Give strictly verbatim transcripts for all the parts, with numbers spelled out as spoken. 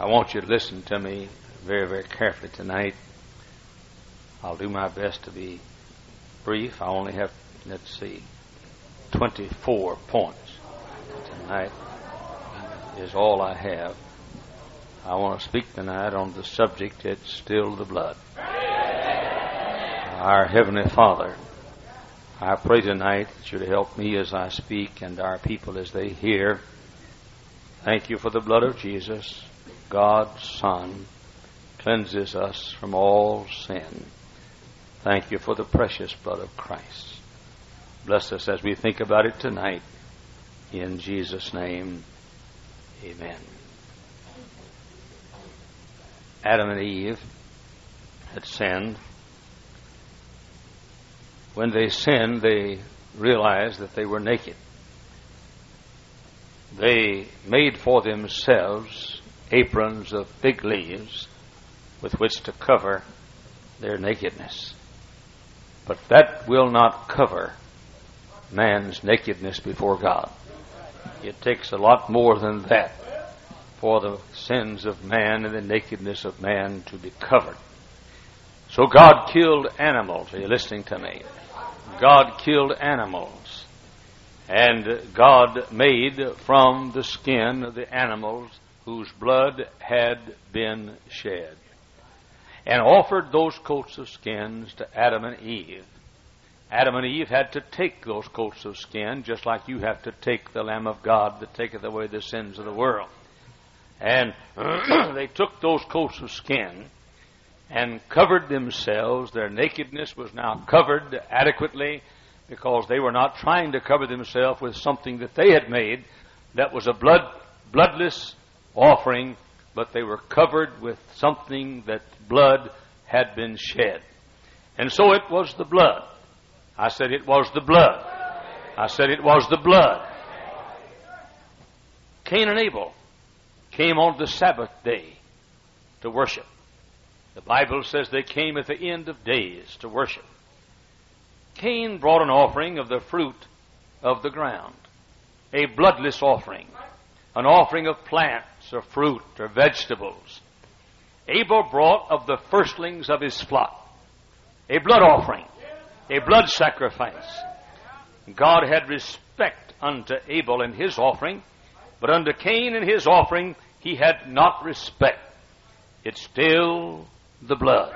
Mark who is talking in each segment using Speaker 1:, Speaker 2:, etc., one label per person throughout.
Speaker 1: I want you to listen to me very, very carefully tonight. I'll do my best to be brief. I only have, let's see, twenty-four points tonight is all I have. I want to speak tonight on the subject, it's still the blood. Our Heavenly Father, I pray tonight that you'll help me as I speak and our people as they hear. Thank you for the blood of Jesus, God's Son, cleanses us from all sin. Thank you for the precious blood of Christ. Bless us as we think about it tonight. In Jesus' name, amen. Adam and Eve had sinned. When they sinned, they realized that they were naked. They made for themselves aprons of fig leaves with which to cover their nakedness. But that will not cover man's nakedness before God. It takes a lot more than that for the sins of man and the nakedness of man to be covered. So God killed animals. Are you listening to me? God killed animals. And God made from the skin of the animals whose blood had been shed, and offered those coats of skins to Adam and Eve. Adam and Eve had to take those coats of skin, just like you have to take the Lamb of God that taketh away the sins of the world. And they took those coats of skin and covered themselves. Their nakedness was now covered adequately, because they were not trying to cover themselves with something that they had made that was a blood bloodless offering, but they were covered with something that blood had been shed. And so it was the blood. I said it was the blood. I said it was the blood. Cain and Abel came on the Sabbath day to worship. The Bible says they came at the end of days to worship. Cain brought an offering of the fruit of the ground, a bloodless offering, an offering of plants or fruit or vegetables. Abel brought of the firstlings of his flock, a blood offering, a blood sacrifice. God had respect unto Abel and his offering, but unto Cain and his offering he had not respect. It's still the blood.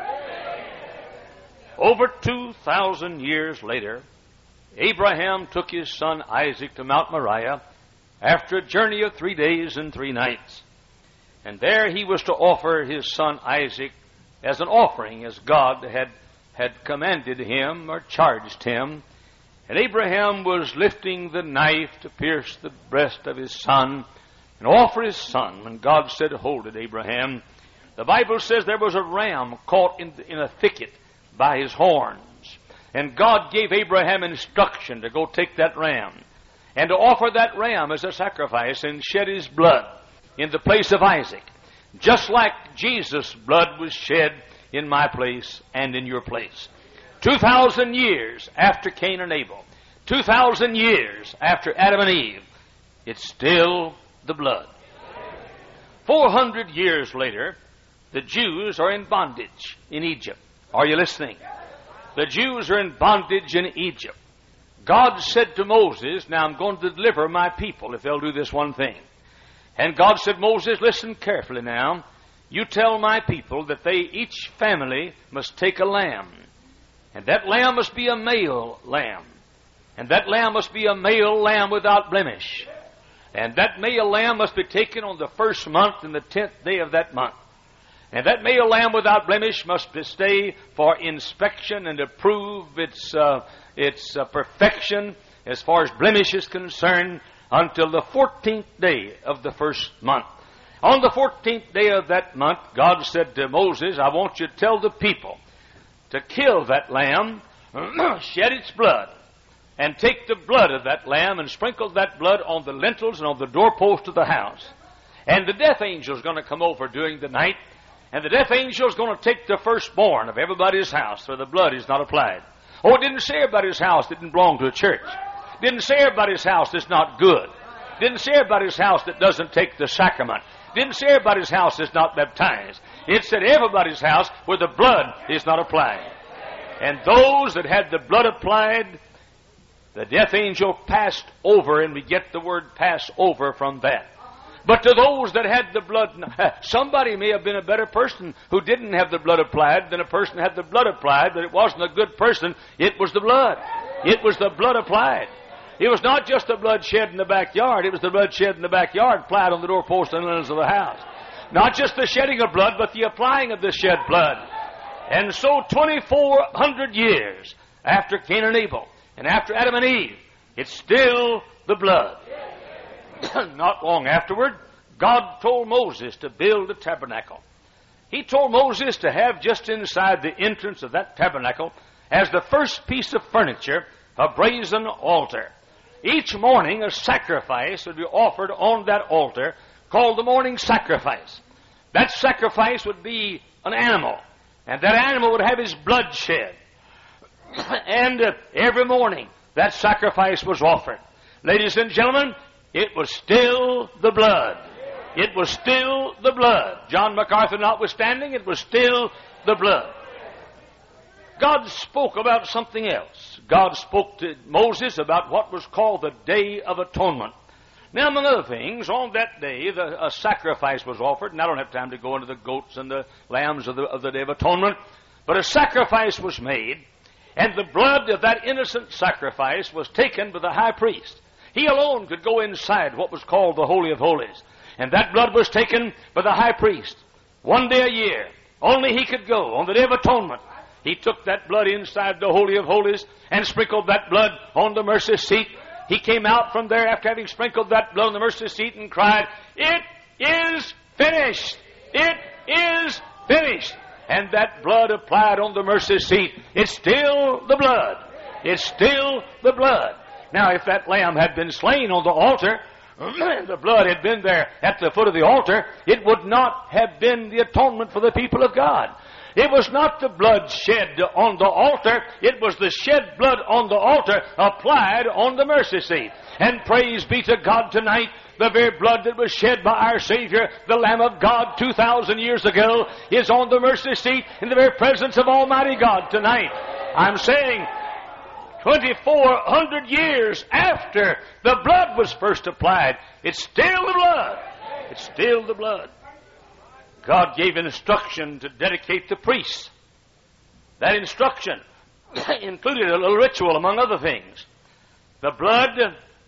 Speaker 1: Over two thousand years later, Abraham took his son Isaac to Mount Moriah after a journey of three days and three nights. And there he was to offer his son Isaac as an offering, as God had, had commanded him or charged him. And Abraham was lifting the knife to pierce the breast of his son and offer his son. When God said, "Hold it, Abraham," the Bible says there was a ram caught in, in a thicket by his horns. And God gave Abraham instruction to go take that ram and to offer that ram as a sacrifice and shed his blood in the place of Isaac, just like Jesus' blood was shed in my place and in your place. Two thousand years after Cain and Abel, two thousand years after Adam and Eve, it's still the blood. Four hundred years later, the Jews are in bondage in Egypt. Are you listening? The Jews are in bondage in Egypt. God said to Moses, "Now I'm going to deliver my people if they'll do this one thing." And God said, "Moses, listen carefully now. You tell my people that they, each family, must take a lamb. And that lamb must be a male lamb. And that lamb must be a male lamb without blemish. And that male lamb must be taken on the first month and the tenth day of that month. And that male lamb without blemish must stay for inspection and to prove its, uh, its uh, perfection as far as blemish is concerned until the fourteenth day of the first month. On the fourteenth day of that month, God said to Moses, "I want you to tell the people to kill that lamb, shed its blood, and take the blood of that lamb and sprinkle that blood on the lintels and on the doorpost of the house. And the death angel is going to come over during the night, and the death angel is going to take the firstborn of everybody's house where the blood is not applied." Oh, it didn't say everybody's house that didn't belong to a church. Didn't say everybody's house that's not good. Didn't say everybody's house that doesn't take the sacrament. Didn't say everybody's house is not baptized. It said everybody's house where the blood is not applied. And those that had the blood applied, the death angel passed over, and we get the word pass over from that. But to those that had the blood, somebody may have been a better person who didn't have the blood applied than a person who had the blood applied, but it wasn't a good person. It was the blood. It was the blood applied. It was not just the blood shed in the backyard. It was the blood shed in the backyard applied on the doorpost and lintels of the house. Not just the shedding of blood, but the applying of the shed blood. And so twenty-four hundred years after Cain and Abel, and after Adam and Eve, it's still the blood. Not long afterward, God told Moses to build a tabernacle. He told Moses to have just inside the entrance of that tabernacle, as the first piece of furniture, a brazen altar. Each morning a sacrifice would be offered on that altar, called the morning sacrifice. That sacrifice would be an animal, and that animal would have his blood shed. And uh, every morning that sacrifice was offered. Ladies and gentlemen, it was still the blood. It was still the blood. John MacArthur notwithstanding, it was still the blood. God spoke about something else. God spoke to Moses about what was called the Day of Atonement. Now, among other things, on that day, the, a sacrifice was offered, and I don't have time to go into the goats and the lambs of the, of the Day of Atonement, but a sacrifice was made, and the blood of that innocent sacrifice was taken by the high priest. He alone could go inside what was called the Holy of Holies, and that blood was taken by the high priest. One day a year, only he could go on the Day of Atonement. He took that blood inside the Holy of Holies and sprinkled that blood on the mercy seat. He came out from there after having sprinkled that blood on the mercy seat and cried, "It is finished! It is finished!" And that blood applied on the mercy seat, it's still the blood. It's still the blood. Now, if that lamb had been slain on the altar, and the blood had been there at the foot of the altar, it would not have been the atonement for the people of God. It was not the blood shed on the altar. It was the shed blood on the altar applied on the mercy seat. And praise be to God tonight, the very blood that was shed by our Savior, the Lamb of God, two thousand years ago, is on the mercy seat in the very presence of Almighty God tonight. I'm saying, twenty-four hundred years after the blood was first applied, it's still the blood. It's still the blood. God gave instruction to dedicate the priests. That instruction included a little ritual, among other things. The blood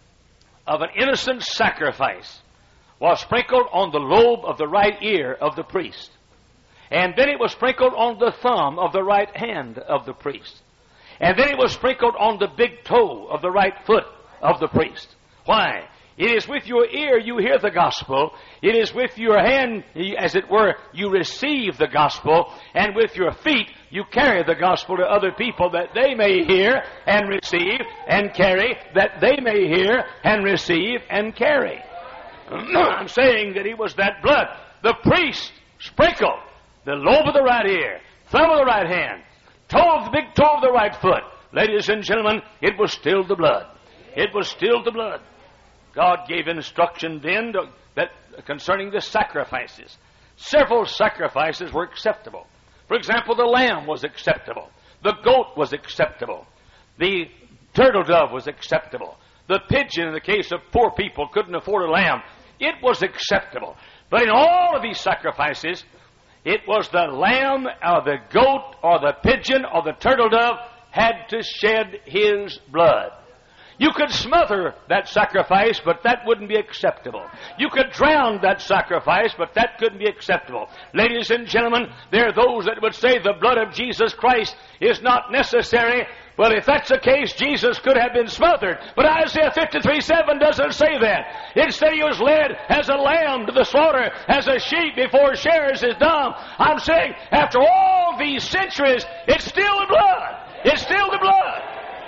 Speaker 1: of an innocent sacrifice was sprinkled on the lobe of the right ear of the priest. And then it was sprinkled on the thumb of the right hand of the priest. And then it was sprinkled on the big toe of the right foot of the priest. Why? It is with your ear you hear the gospel. It is with your hand, as it were, you receive the gospel. And with your feet, you carry the gospel to other people that they may hear and receive and carry, that they may hear and receive and carry. I'm saying that it was that blood. The priest sprinkled the lobe of the right ear, thumb of the right hand, toe of the big toe of the right foot. Ladies and gentlemen, it was still the blood. It was still the blood. God gave instruction then to, that concerning the sacrifices. Several sacrifices were acceptable. For example, the lamb was acceptable. The goat was acceptable. The turtle dove was acceptable. The pigeon, in the case of poor people, couldn't afford a lamb. It was acceptable. But in all of these sacrifices, it was the lamb or the goat or the pigeon or the turtle dove had to shed his blood. You could smother that sacrifice, but that wouldn't be acceptable. You could drown that sacrifice, but that couldn't be acceptable. Ladies and gentlemen, there are those that would say the blood of Jesus Christ is not necessary. Well, if that's the case, Jesus could have been smothered. But Isaiah fifty-three seven doesn't say that. It said he was led as a lamb to the slaughter, as a sheep before shearers is dumb. I'm saying, after all these centuries, it's still the blood. It's still the blood.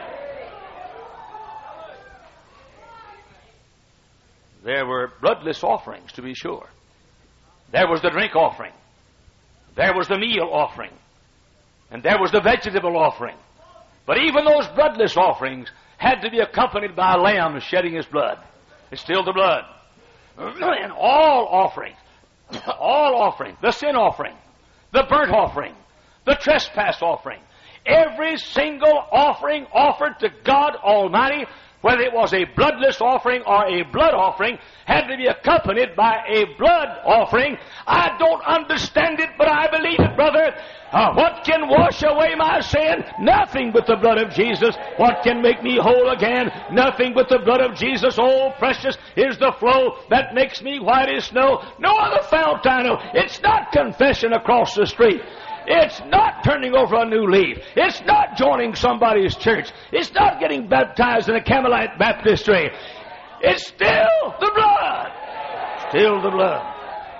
Speaker 1: There were bloodless offerings, to be sure. There was the drink offering. There was the meal offering. And there was the vegetable offering. But even those bloodless offerings had to be accompanied by a lamb shedding his blood. It's still the blood. And all offerings all offering, the sin offering, the burnt offering, the trespass offering, every single offering offered to God Almighty, whether it was a bloodless offering or a blood offering, had to be accompanied by a blood offering. I don't understand it, but I believe it, brother. Uh, what can wash away my sin? Nothing but the blood of Jesus. What can make me whole again? Nothing but the blood of Jesus. Oh, precious is the flow that makes me white as snow. No other fount I know. It's not confession across the street. It's not turning over a new leaf. It's not joining somebody's church. It's not getting baptized in a Carmelite baptistry. It's still the blood. Still the blood.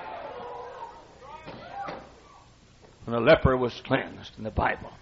Speaker 1: When a leper was cleansed in the Bible,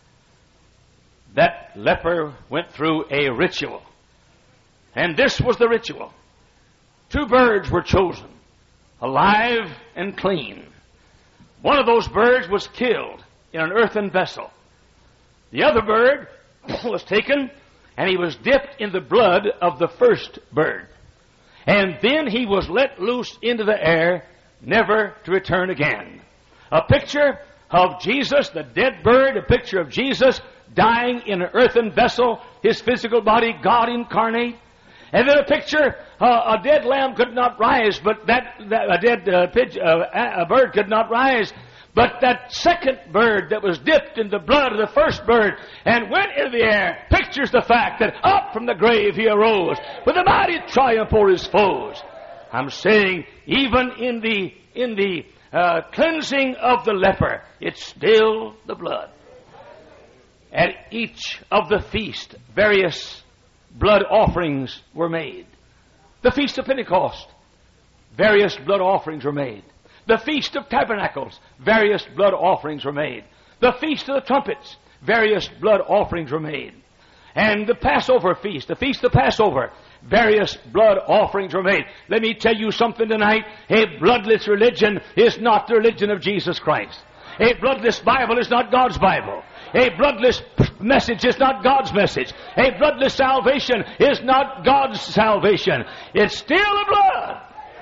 Speaker 1: that leper went through a ritual. And this was the ritual. Two birds were chosen, alive and clean. One of those birds was killed in an earthen vessel. The other bird was taken, and he was dipped in the blood of the first bird. And then he was let loose into the air, never to return again. A picture of Jesus, the dead bird, a picture of Jesus dying in an earthen vessel, his physical body, God incarnate. And then a picture, uh, a dead lamb could not rise, but that, that a dead uh, pigeon, uh, a bird could not rise. But that second bird that was dipped in the blood of the first bird and went into the air pictures the fact that up from the grave he arose with a mighty triumph over his foes. I'm saying even in the in the uh, cleansing of the leper, it's still the blood. At each of the feast, various blood offerings were made. The Feast of Pentecost, various blood offerings were made. The Feast of Tabernacles, various blood offerings were made. The Feast of the Trumpets, various blood offerings were made. And the Passover feast, the Feast of Passover, various blood offerings were made. Let me tell you something tonight. A bloodless religion is not the religion of Jesus Christ. A bloodless Bible is not God's Bible. A bloodless message is not God's message. A bloodless salvation is not God's salvation. It's still the blood.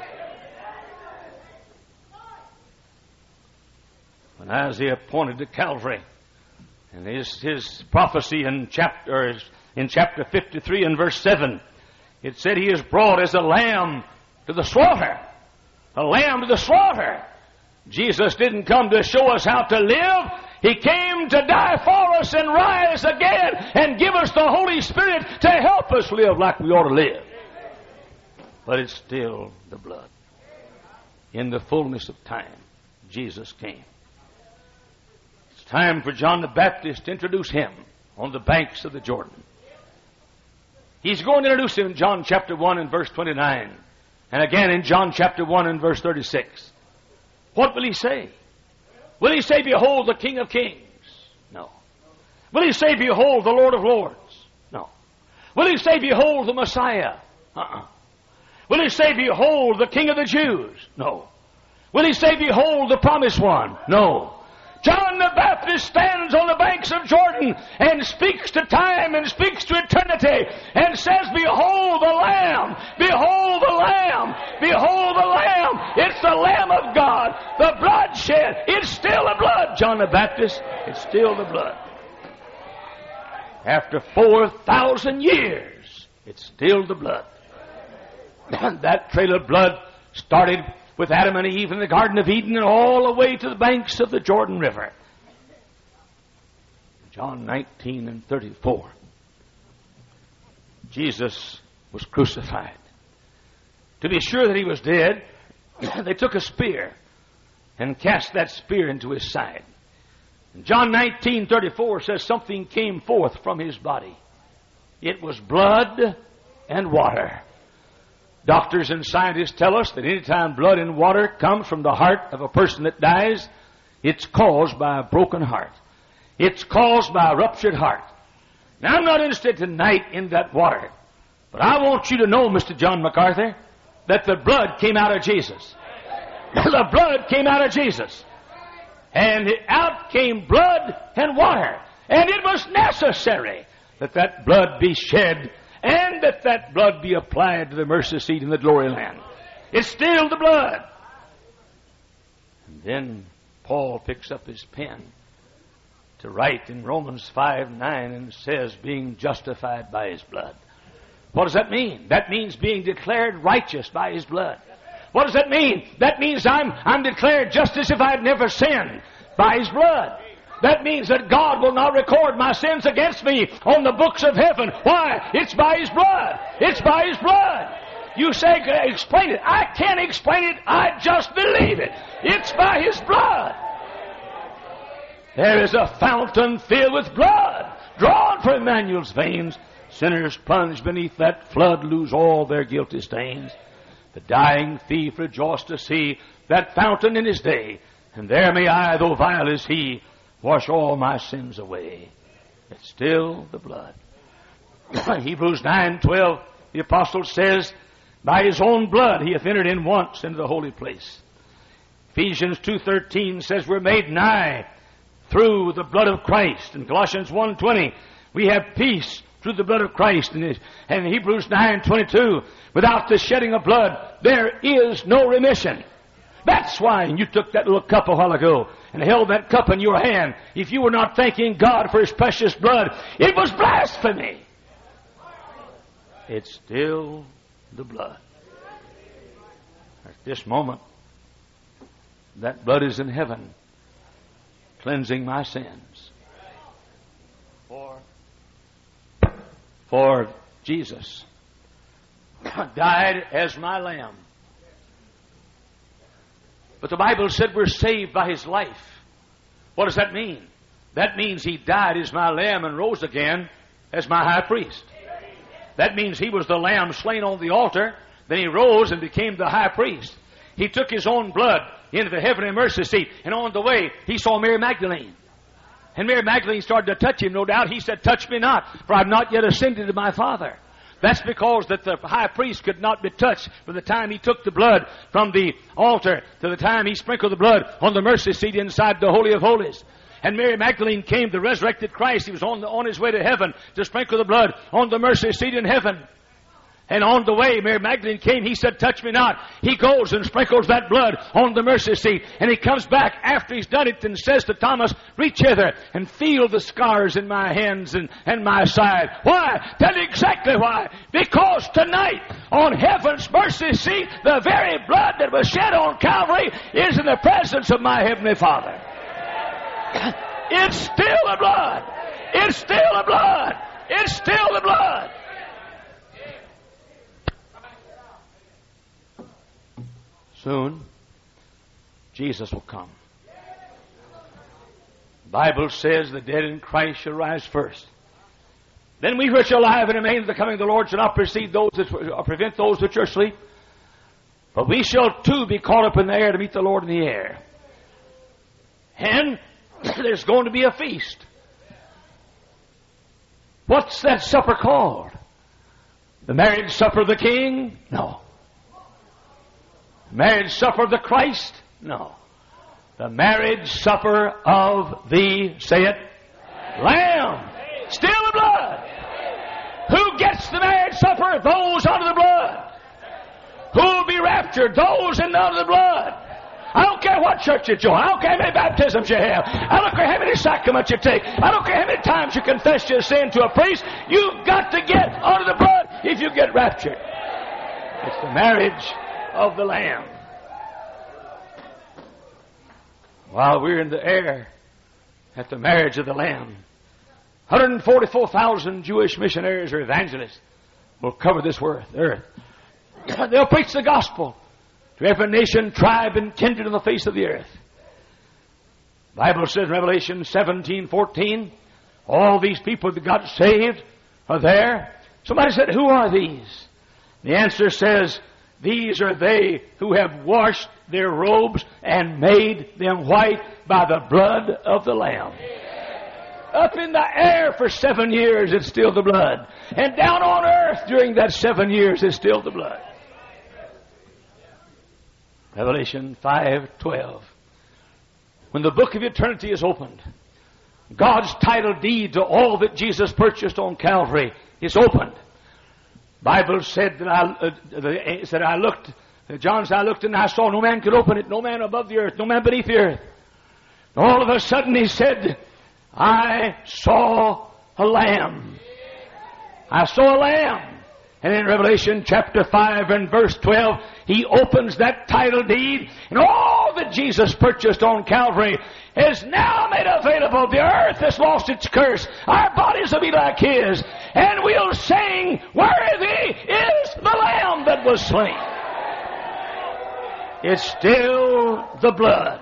Speaker 1: When Isaiah pointed to Calvary, and his, his prophecy in chapter in chapter fifty-three and verse seven, it said he is brought as a lamb to the slaughter. A lamb to the slaughter. Jesus didn't come to show us how to live. He came to die for us and rise again and give us the Holy Spirit to help us live like we ought to live. But it's still the blood. In the fullness of time, Jesus came. It's time for John the Baptist to introduce him on the banks of the Jordan. He's going to introduce him in John chapter one and verse twenty-nine. And again in John chapter one and verse thirty-six. What will he say? Will he say, behold, the King of Kings? No. Will he say, behold, the Lord of Lords? No. Will he say, behold, the Messiah? Uh-uh. Will he say, behold, the King of the Jews? No. Will he say, behold, the Promised One? No. John the Baptist stands on the banks of Jordan and speaks to time and speaks to eternity and says, behold the Lamb, behold the Lamb, behold the Lamb. It's the Lamb of God, the blood shed. It's still the blood, John the Baptist. It's still the blood. After four thousand years, it's still the blood. That trail of blood started with Adam and Eve in the Garden of Eden and all the way to the banks of the Jordan River. John nineteen and thirty-four. Jesus was crucified. To be sure that he was dead, they took a spear and cast that spear into his side. And John nineteen thirty-four says something came forth from his body. It was blood and water. Doctors and scientists tell us that any time blood and water comes from the heart of a person that dies, it's caused by a broken heart. It's caused by a ruptured heart. Now, I'm not interested tonight in that water, but I want you to know, Mister John MacArthur, that the blood came out of Jesus. The blood came out of Jesus. And out came blood and water. And it was necessary that that blood be shed and that that blood be applied to the mercy seat in the glory land. It's still the blood. Then Paul picks up his pen to write in Romans five nine and says, being justified by his blood. What does that mean? That means being declared righteous by his blood. What does that mean? That means I'm, I'm declared just as if I had never sinned by his blood. That means that God will not record my sins against me on the books of heaven. Why? It's by his blood. It's by his blood. You say, explain it. I can't explain it. I just believe it. It's by his blood. There is a fountain filled with blood, drawn from Emmanuel's veins. Sinners plunged beneath that flood lose all their guilty stains. The dying thief rejoiced to see that fountain in his day. And there may I, though vile as he, wash all my sins away. It's still the blood. Hebrews nine twelve, the apostle says, by his own blood he hath entered in once into the holy place. Ephesians two thirteen says we're made nigh through the blood of Christ. In Colossians one twenty, we have peace through the blood of Christ. And in Hebrews nine twenty-two, without the shedding of blood, there is no remission. That's why you took that little cup a while ago and held that cup in your hand. If you were not thanking God for his precious blood, it was blasphemy. It's still the blood. At this moment, that blood is in heaven, cleansing my sins. For, for Jesus died as my lamb. But the Bible said we're saved by his life. What does that mean? That means he died as my lamb and rose again as my high priest. That means he was the lamb slain on the altar. Then he rose and became the high priest. He took his own blood into the heavenly mercy seat. And on the way, he saw Mary Magdalene. And Mary Magdalene started to touch him, no doubt. He said, touch me not, for I have not yet ascended to my Father. That's because that the high priest could not be touched from the time he took the blood from the altar to the time he sprinkled the blood on the mercy seat inside the Holy of Holies. And Mary Magdalene came, the resurrected Christ. He was on, the, on his way to heaven to sprinkle the blood on the mercy seat in heaven. And on the way, Mary Magdalene came. He said, touch me not. He goes and sprinkles that blood on the mercy seat. And he comes back after he's done it and says to Thomas, reach hither and feel the scars in my hands and, and my side. Why? Tell you exactly why. Because tonight, on heaven's mercy seat, the very blood that was shed on Calvary is in the presence of my heavenly Father. It's still the blood. It's still the blood. It's still the blood. Soon, Jesus will come. The Bible says the dead in Christ shall rise first. Then we which are alive and remain to the coming of the Lord shall not precede those that, or prevent those which are asleep. But we shall too be caught up in the air to meet the Lord in the air. And there's going to be a feast. What's that supper called? The marriage supper of the King? No. Marriage supper of the Christ? No. The marriage supper of the, say it, Lamb. Still the blood. Who gets the marriage supper? Those under the blood. Who will be raptured? Those in under the blood. I don't care what church you join. I don't care how many baptisms you have. I don't care how many sacraments you take. I don't care how many times you confess your sin to a priest. You've got to get under the blood if you get raptured. It's the marriage of the Lamb. While we're in the air at the marriage of the Lamb, one hundred forty-four thousand Jewish missionaries or evangelists will cover this earth. They'll preach the gospel to every nation, tribe, and kindred on the face of the earth. The Bible says in Revelation seventeen fourteen, all these people that got saved are there. Somebody said, who are these? The answer says, these are they who have washed their robes and made them white by the blood of the Lamb. Up in the air for seven years, it's still the blood. And down on earth during that seven years, it's still the blood. Revelation five twelve. When the book of eternity is opened, God's title deed to all that Jesus purchased on Calvary is opened. Bible said that I, uh, said I looked John said, I looked and I saw no man could open it, no man above the earth, no man beneath the earth. All of a sudden he said, I saw a lamb. I saw a lamb. And in Revelation chapter five and verse twelve, he opens that title deed, and all that Jesus purchased on Calvary is now made available. The earth has lost its curse. Our bodies will be like His. And we'll sing, worthy is the Lamb that was slain. It's still the blood.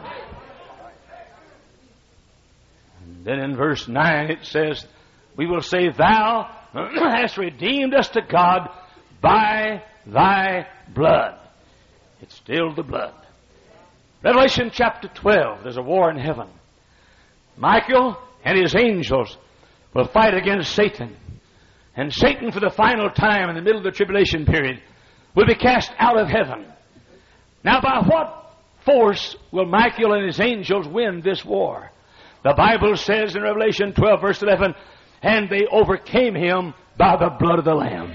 Speaker 1: And then in verse nine it says, we will say, Thou hast redeemed us to God by Thy blood. It's still the blood. Revelation chapter twelve, there's a war in heaven. Michael and his angels will fight against Satan. And Satan, for the final time in the middle of the tribulation period, will be cast out of heaven. Now, by what force will Michael and his angels win this war? The Bible says in Revelation twelve, verse eleven, and they overcame him by the blood of the Lamb.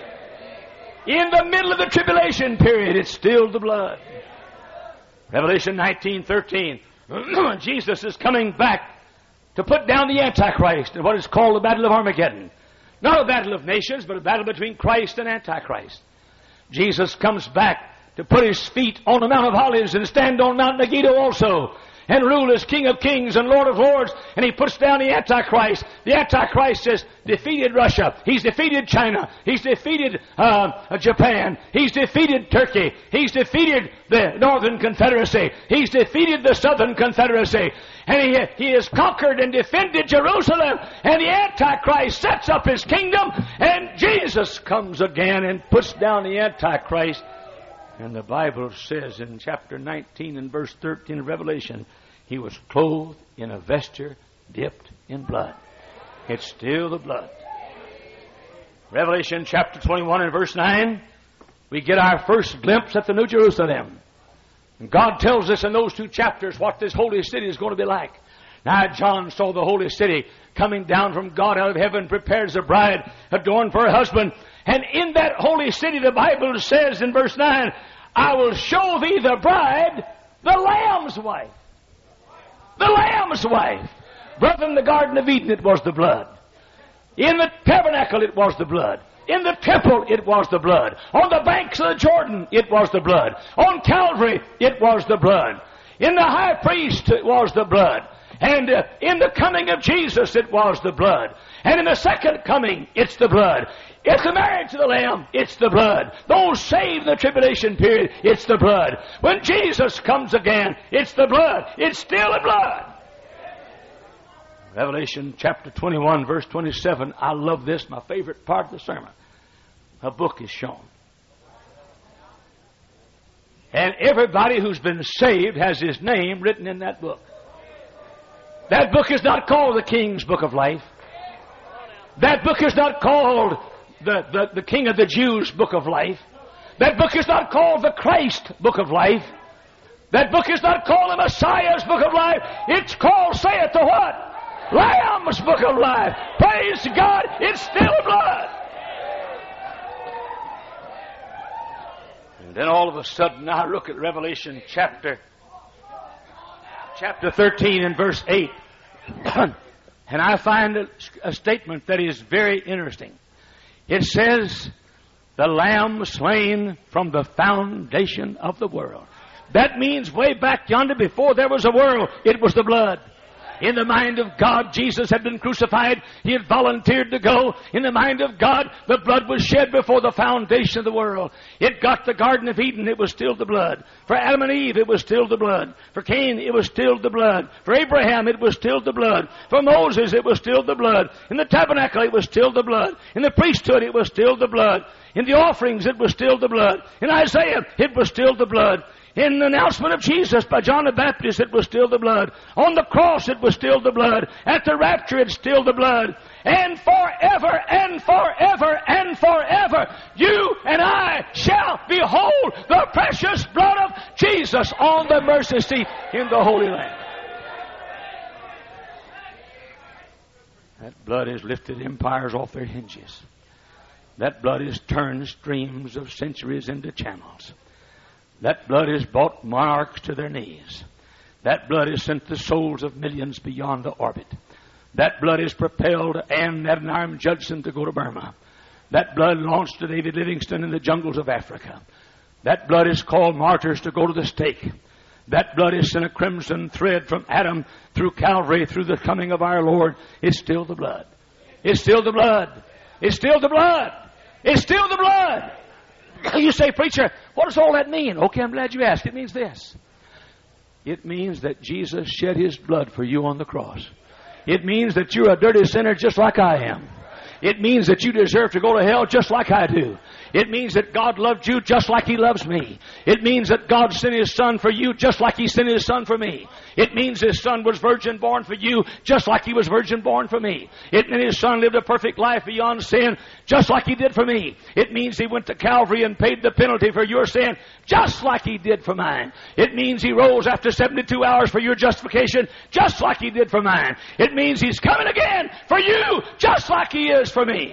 Speaker 1: In the middle of the tribulation period, it's still the blood. Revelation nineteen thirteen, Jesus is coming back to put down the Antichrist in what is called the Battle of Armageddon. Not a battle of nations, but a battle between Christ and Antichrist. Jesus comes back to put His feet on the Mount of Olives and stand on Mount Megiddo also, and rule as King of Kings and Lord of Lords, and He puts down the Antichrist. The Antichrist has defeated Russia. He's defeated China. He's defeated uh, Japan. He's defeated Turkey. He's defeated the Northern Confederacy. He's defeated the Southern Confederacy. And he, he has conquered and defended Jerusalem. And the Antichrist sets up his kingdom, and Jesus comes again and puts down the Antichrist. And the Bible says in chapter nineteen and verse thirteen of Revelation, He was clothed in a vesture dipped in blood. It's still the blood. Revelation chapter twenty-one and verse nine, we get our first glimpse at the New Jerusalem. And God tells us in those two chapters what this holy city is going to be like. Now John saw the holy city coming down from God out of heaven, prepared as a bride adorned for her husband. And in that holy city, the Bible says in verse nine, I will show thee the bride, the Lamb's wife. The Lamb's wife. Brother, in the Garden of Eden, it was the blood. In the tabernacle, it was the blood. In the temple, it was the blood. On the banks of the Jordan, it was the blood. On Calvary, it was the blood. In the high priest, it was the blood. And uh, in the coming of Jesus, it was the blood. And in the second coming, it's the blood. It's the marriage of the Lamb, it's the blood. Those saved in the tribulation period, it's the blood. When Jesus comes again, it's the blood. It's still the blood. Revelation chapter twenty-one, verse twenty-seven. I love this, my favorite part of the sermon. A book is shown. And everybody who's been saved has his name written in that book. That book is not called the King's Book of Life. That book is not called the, the, the King of the Jews Book of Life. That book is not called the Christ Book of Life. That book is not called the Messiah's Book of Life. It's called, saith the what? Lamb's Book of Life. Praise God, it's still blood. And then all of a sudden I look at Revelation chapter chapter thirteen and verse eight. And I find a, a statement that is very interesting. It says, the Lamb slain from the foundation of the world. That means way back yonder before there was a world, it was the blood. In the mind of God, Jesus had been crucified. He had volunteered to go. In the mind of God, the blood was shed before the foundation of the world. It got the Garden of Eden, it was still the blood. For Adam and Eve, it was still the blood. For Cain, it was still the blood. For Abraham, it was still the blood. For Moses, it was still the blood. In the tabernacle, it was still the blood. In the priesthood, it was still the blood. In the offerings, it was still the blood. In Isaiah, it was still the blood. In the announcement of Jesus by John the Baptist, it was still the blood. On the cross, it was still the blood. At the rapture, it's still the blood. And forever and forever and forever, you and I shall behold the precious blood of Jesus on the mercy seat in the Holy Land. That blood has lifted empires off their hinges. That blood has turned streams of centuries into channels. That blood has brought monarchs to their knees. That blood has sent the souls of millions beyond the orbit. That blood has propelled Ann Adoniram Judson to go to Burma. That blood launched David Livingstone in the jungles of Africa. That blood has called martyrs to go to the stake. That blood has sent a crimson thread from Adam through Calvary, through the coming of our Lord. It's still the blood. It's still the blood. It's still the blood. It's still the blood. You say, preacher, what does all that mean? Okay, I'm glad you asked. It means this. It means that Jesus shed His blood for you on the cross. It means that you're a dirty sinner just like I am. It means that you deserve to go to hell just like I do. It means that God loved you just like He loves me. It means that God sent His Son for you just like He sent His Son for me. It means His Son was virgin born for you just like He was virgin born for me. It means His Son lived a perfect life beyond sin just like He did for me. It means He went to Calvary and paid the penalty for your sin just like He did for mine. It means He rose after seventy-two hours for your justification just like He did for mine. It means He's coming again for you just like He is for me.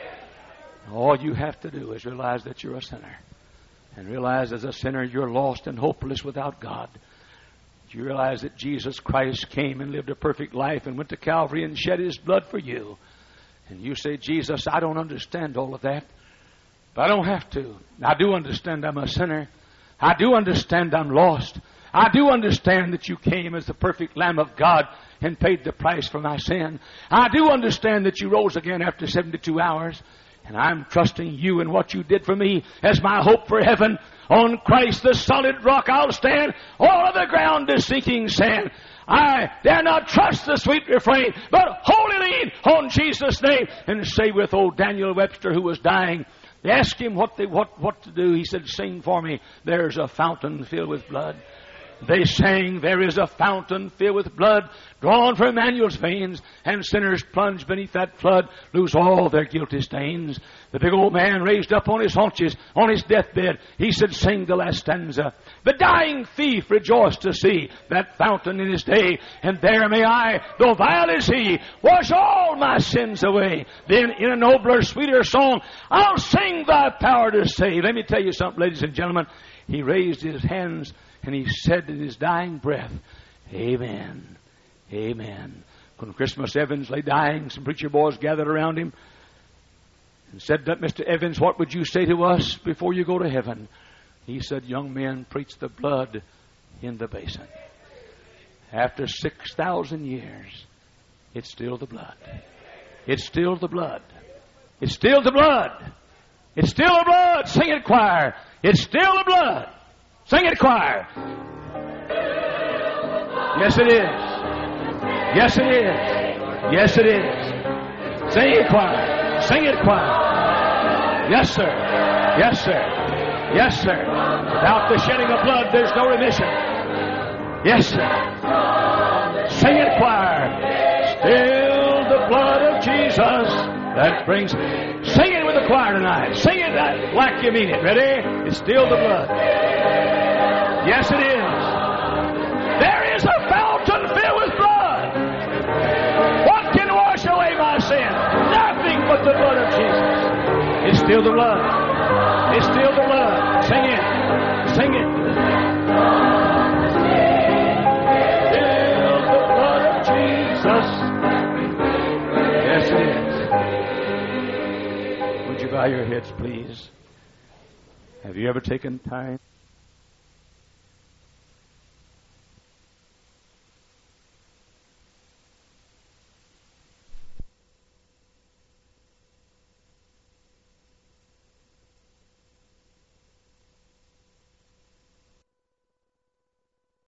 Speaker 1: All you have to do is realize that you're a sinner. And realize as a sinner you're lost and hopeless without God. You realize that Jesus Christ came and lived a perfect life and went to Calvary and shed His blood for you. And you say, Jesus, I don't understand all of that. But I don't have to. I do understand I'm a sinner. I do understand I'm lost. I do understand that you came as the perfect Lamb of God and paid the price for my sin. I do understand that you rose again after seventy-two hours. And I'm trusting you and what you did for me as my hope for heaven. On Christ the solid rock I'll stand. All of the ground is sinking sand. I dare not trust the sweet refrain, but wholly lean on Jesus' name. And say with old Daniel Webster, who was dying, they asked him what, they, what, what to do. He said, sing for me, there's a fountain filled with blood. They sang, there is a fountain filled with blood, drawn from Emmanuel's veins, and sinners plunge beneath that flood, lose all their guilty stains. The big old man raised up on his haunches, on his deathbed, he said, sing the last stanza. The dying thief rejoiced to see that fountain in his day, and there may I, though vile as he, wash all my sins away. Then in a nobler, sweeter song, I'll sing thy power to save. Let me tell you something, ladies and gentlemen. He raised his hands and he said in his dying breath, amen, amen. When Christmas Evans lay dying, some preacher boys gathered around him and said, Mister Evans, what would you say to us before you go to heaven? He said, young men, preach the blood in the basin. After six thousand years, it's still the blood. It's still the blood. It's still the blood. It's still the blood. Sing it, choir. It's still the blood. Sing it, choir. Yes, it is. Yes, it is. Yes, it is. Sing it, choir. Sing it, choir. Yes, sir. Yes, sir. Yes, sir. Without the shedding of blood, there's no remission. Yes, sir. Sing it, choir. Still the blood of Jesus that brings. Sing it with the choir tonight. Sing it like you mean it. Ready? It's still the blood. Yes, it is. There is a fountain filled with blood. What can wash away my sin? Nothing but the blood of Jesus. It's still the blood. It's still the blood. Sing it. Sing it. Still the blood of Jesus. Yes, it is. Would you bow your heads, please? Have you ever taken time?